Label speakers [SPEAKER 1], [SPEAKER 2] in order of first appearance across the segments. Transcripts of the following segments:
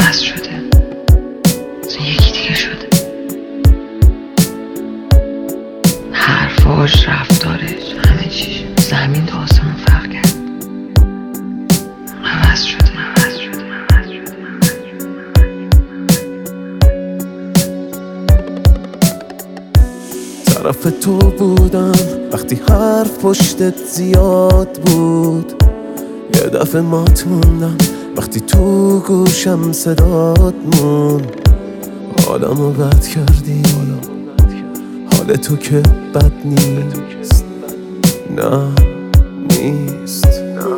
[SPEAKER 1] عوض شده، مثلا یکی دیگه شده. حرفاش، رفتارش، همه چیش زمین تا آسمون فرق کرد. عوض شده.
[SPEAKER 2] طرف تو بودم وقتی حرف پشتت زیاد بود، یه دفعه مات موندم وقتی تو گوشم صدات موند. حالمو بد کردی، حال تو که بد نیست، نه نیست.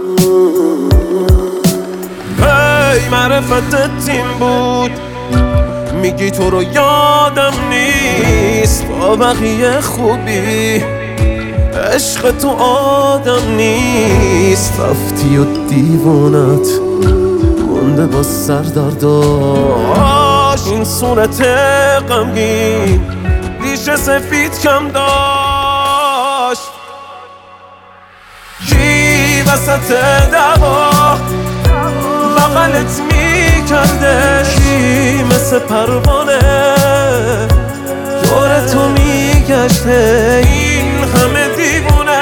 [SPEAKER 2] هی معرفتت این بود، میگی تو رو یادم نیست. با بقیه خوبی، عشق تو آدم نیست. رفتی و دیوانت مونده با سردرداش. این صورت غمگین ریشه سفید کم داشت. کی وسط دعوا بغلت میکرده؟ کی مثل پروانه دور تو میگشته؟ این همه دیوونه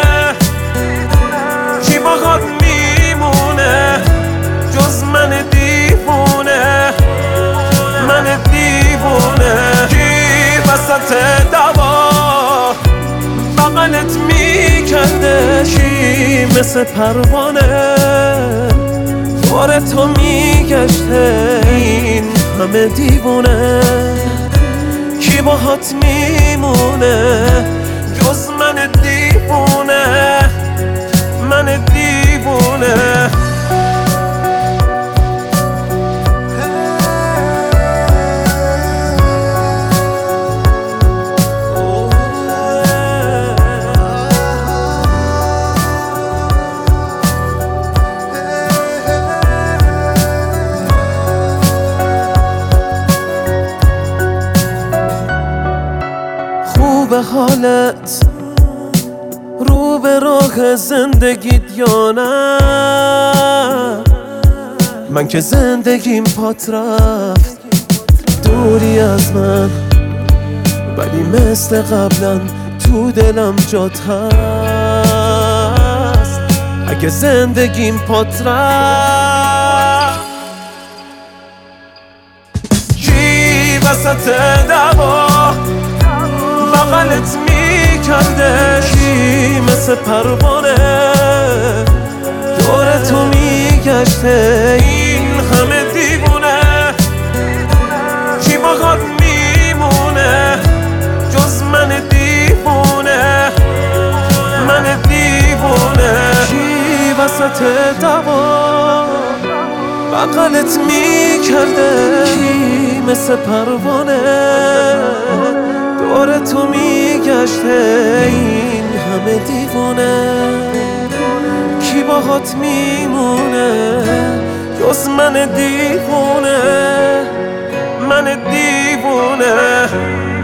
[SPEAKER 2] کی باهات میمونه جز من دیوونه؟ من دیوونه. کی وسط دعوا بغلت میکرده؟ کی مثل پروانه دور تو میگشته؟ این همه دیوونه کی باهات میمونه جز من دیوونه؟ من دیوونه. به حالت رو به راه زندگیت یا نه؟ من که زندگیم پات رفت دوری از من، ولی مثل قبلا تو دلم جات هست. اگه زندگیم پات رفت، کی وسط دعوا بغلت میکرده؟ کی مثل پروانه دور تو میگشته؟ این همه دیوونه کی باهات میمونه جز من دیوونه؟ من دیوونه. کی وسط دعوا بغلت میکرده؟ کی مثل پروانه دور تو میگشته؟ این همه دیوونه کی باهات میمونه جز من دیوونه؟ من دیوونه.